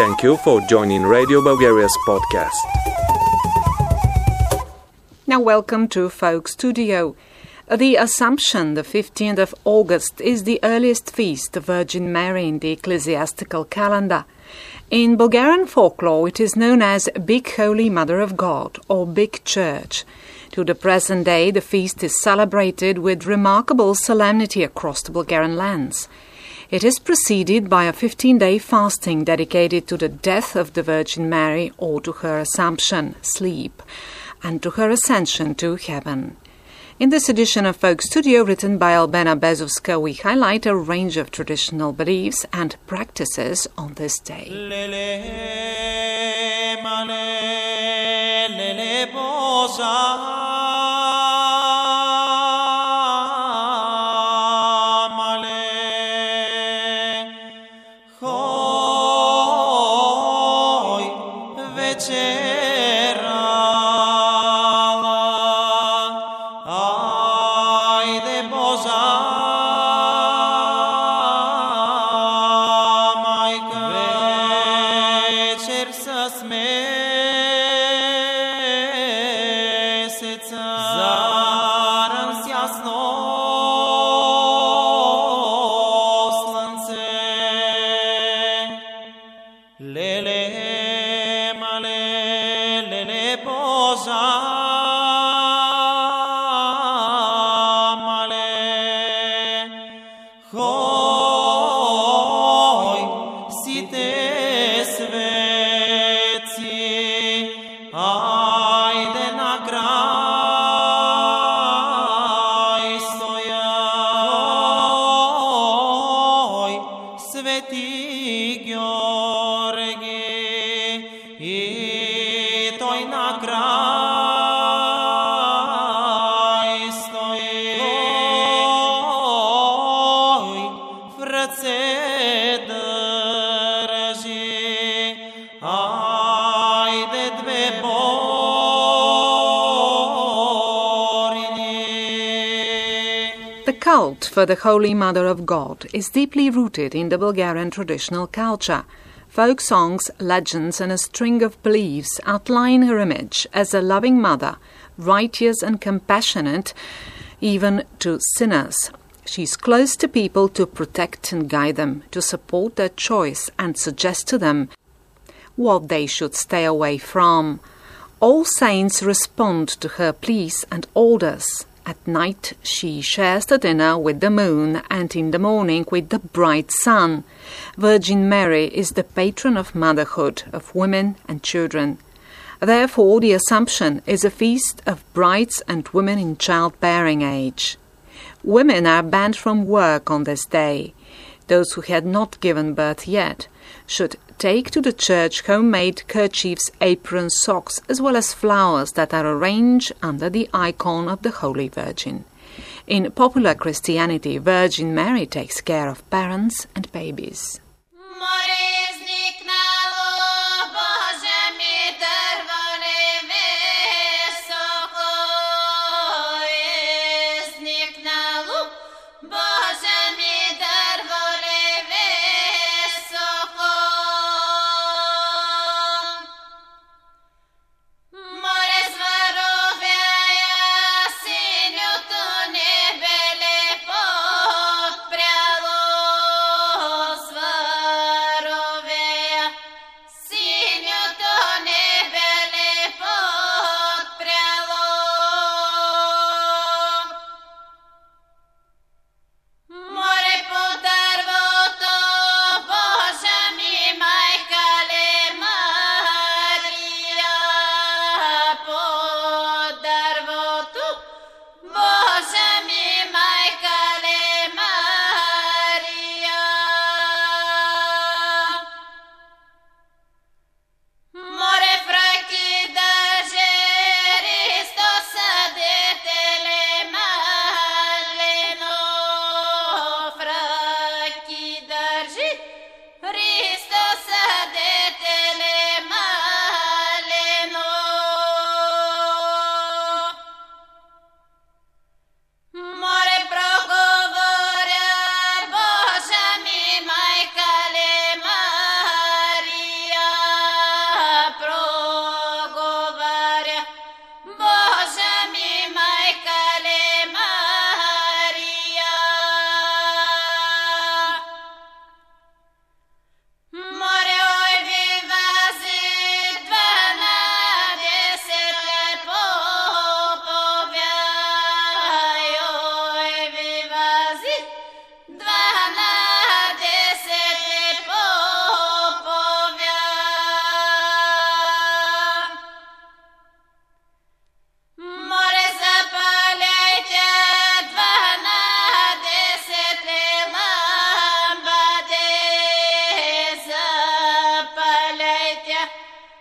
Thank you for joining Radio Bulgaria's podcast. Now welcome to Folk Studio. The Assumption, the 15th of August, is the earliest feast of Virgin Mary in the ecclesiastical calendar. In Bulgarian folklore, it is known as Big Holy Mother of God or Big Church. To the present day, the feast is celebrated with remarkable solemnity across the Bulgarian lands. It is preceded by a 15-day fasting dedicated to the death of the Virgin Mary or to her Assumption, sleep, and to her ascension to heaven. In this edition of Folk Studio, written by Albena Bezovska, we highlight a range of traditional beliefs and practices on this day. The cult for the Holy Mother of God is deeply rooted in the Bulgarian traditional culture. Folk songs, legends, and a string of beliefs outline her image as a loving mother, righteous and compassionate, even to sinners. She's close to people to protect and guide them, to support their choice and suggest to them what they should stay away from. All saints respond to her pleas and orders. At night, she shares the dinner with the moon and in the morning with the bright sun. Virgin Mary is the patron of motherhood, of women and children. Therefore, the Assumption is a feast of brides and women in childbearing age. Women are banned from work on this day. Those who had not given birth yet should take to the church homemade kerchiefs, aprons, socks, as well as flowers that are arranged under the icon of the Holy Virgin. In popular Christianity, Virgin Mary takes care of parents and babies. Свобода.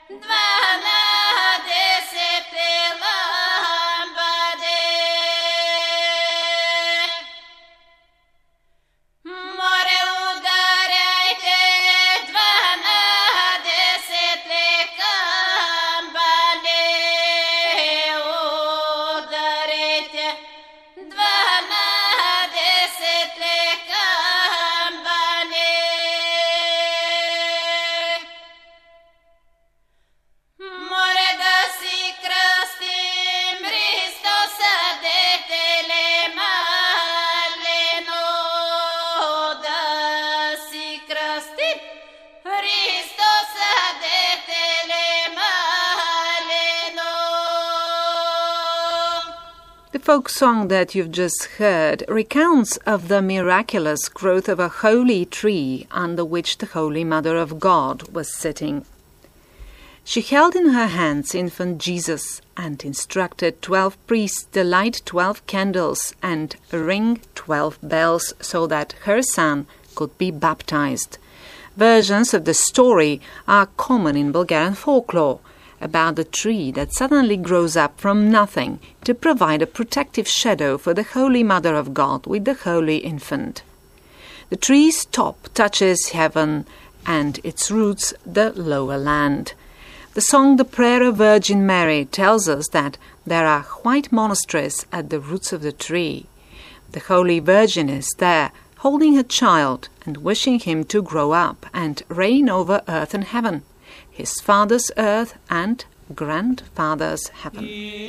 The folk song that you've just heard recounts of the miraculous growth of a holy tree under which the Holy Mother of God was sitting. She held in her hands infant Jesus and instructed 12 priests to light 12 candles and ring 12 bells so that her son could be baptized. Versions of the story are common in Bulgarian folklore, about the tree that suddenly grows up from nothing to provide a protective shadow for the Holy Mother of God with the Holy Infant. The tree's top touches heaven and its roots the lower land. The song The Prayer of Virgin Mary tells us that there are white monasteries at the roots of the tree. The Holy Virgin is there, holding her child and wishing him to grow up and reign over earth and heaven, his father's earth and grandfather's heaven.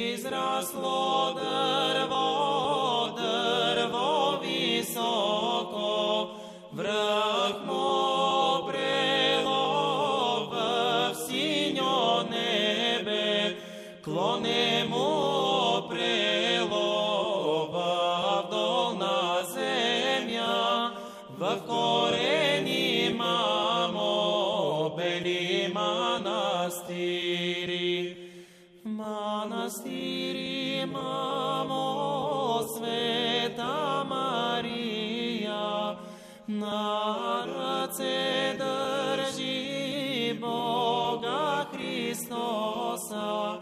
Manastiri, mamo, Sveta Maria, na ruce drži Boga Hristosa,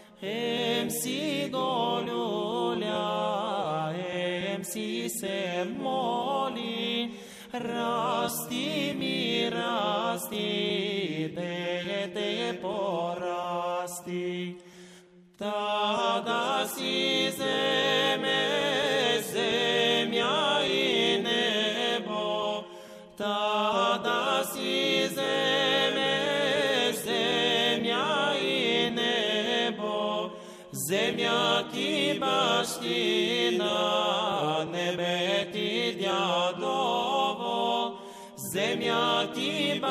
si go ljulja, si se moli, rasti mi rasti, te porasti. Tada si zemlja i nebo, tada si zemlja i nebo, zemlja ti baština, nebe ti djadovo, zemlja ti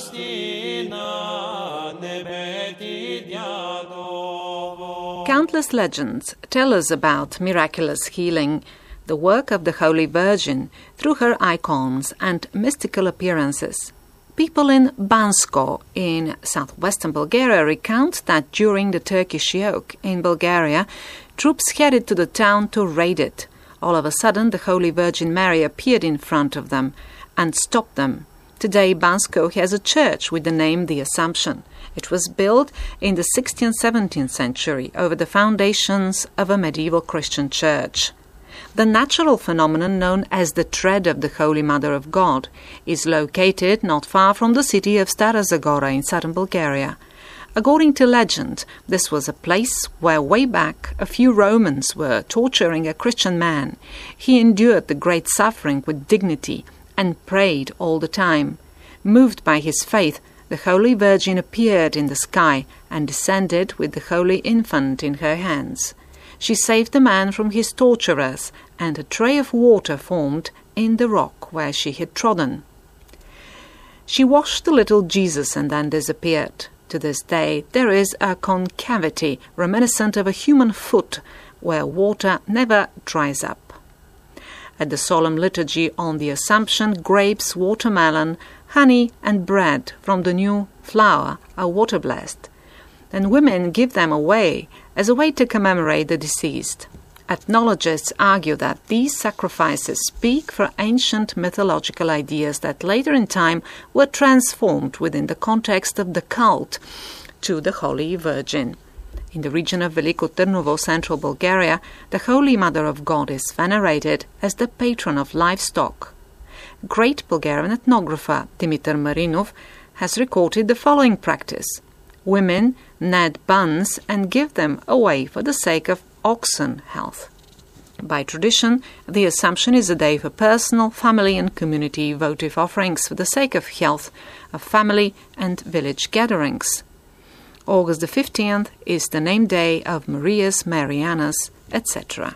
baština, nebe ti djadovo. Countless legends tell us about miraculous healing, the work of the Holy Virgin through her icons and mystical appearances. People in Bansko in southwestern Bulgaria recount that during the Turkish yoke in Bulgaria, troops headed to the town to raid it. All of a sudden, the Holy Virgin Mary appeared in front of them and stopped them. Today, Bansko has a church with the name The Assumption. It was built in the 16th, 17th century over the foundations of a medieval Christian church. The natural phenomenon known as the Tread of the Holy Mother of God is located not far from the city of Stara Zagora in southern Bulgaria. According to legend, this was a place where way back a few Romans were torturing a Christian man. He endured the great suffering with dignity and prayed all the time. Moved by his faith, the Holy Virgin appeared in the sky and descended with the Holy Infant in her hands. She saved the man from his torturers, and a tray of water formed in the rock where she had trodden. She washed the little Jesus and then disappeared. To this day, there is a concavity reminiscent of a human foot where water never dries up. At the solemn liturgy on the Assumption, grapes, watermelon, honey and bread from the new flour are water blessed. Then women give them away as a way to commemorate the deceased. Ethnologists argue that these sacrifices speak for ancient mythological ideas that later in time were transformed within the context of the cult to the Holy Virgin. In the region of Veliko Trnovo, central Bulgaria, the Holy Mother of God is venerated as the patron of livestock. Great Bulgarian ethnographer Dimitar Marinov has recorded the following practice. Women knead buns and give them away for the sake of oxen health. By tradition, the Assumption is a day for personal, family and community votive offerings for the sake of health, of family and village gatherings. August the 15th is the name day of Marias, Marianas, etc.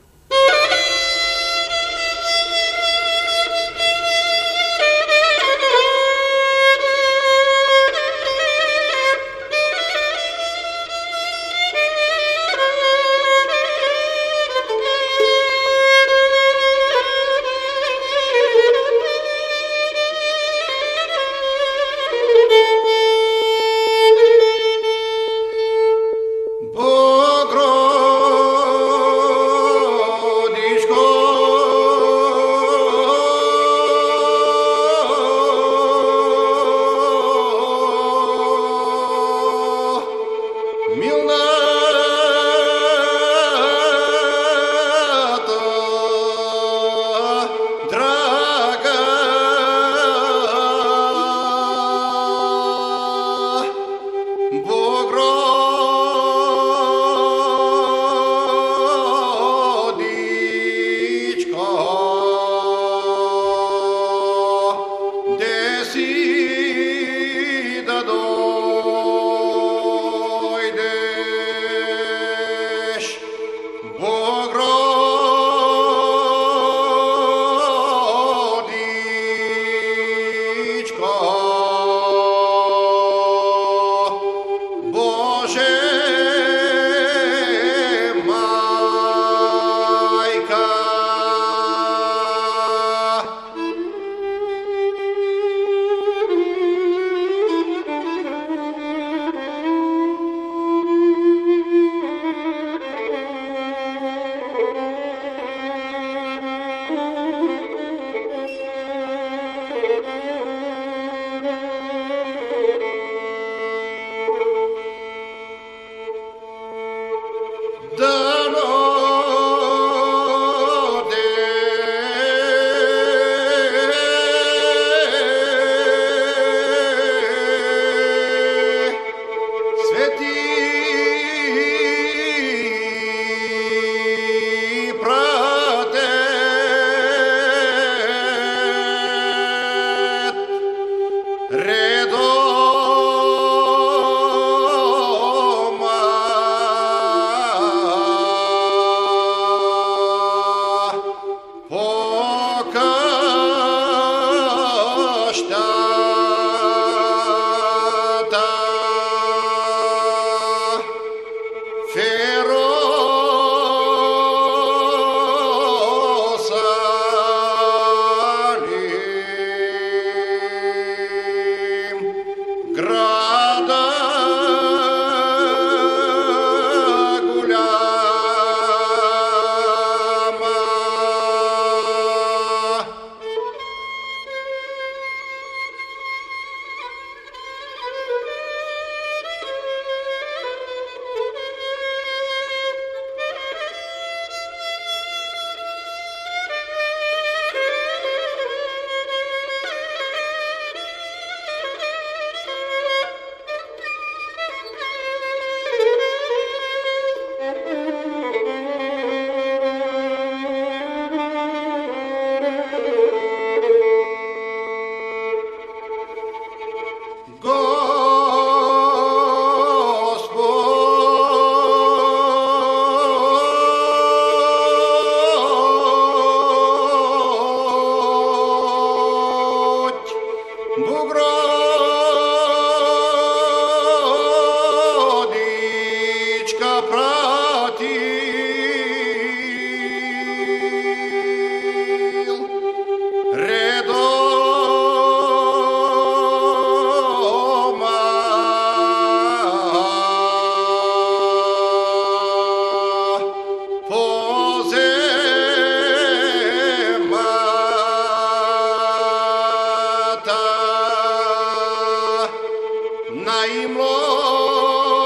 Naimlo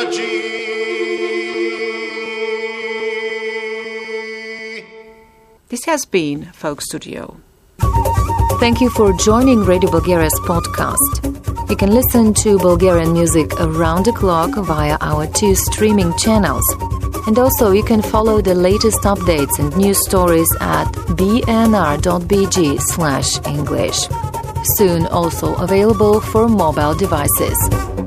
This has been Folk Studio. Thank you for joining Radio Bulgaria's podcast. You can listen to Bulgarian music around the clock via our 2 streaming channels. And also you can follow the latest updates and news stories at bnr.bg/English. Soon also available for mobile devices.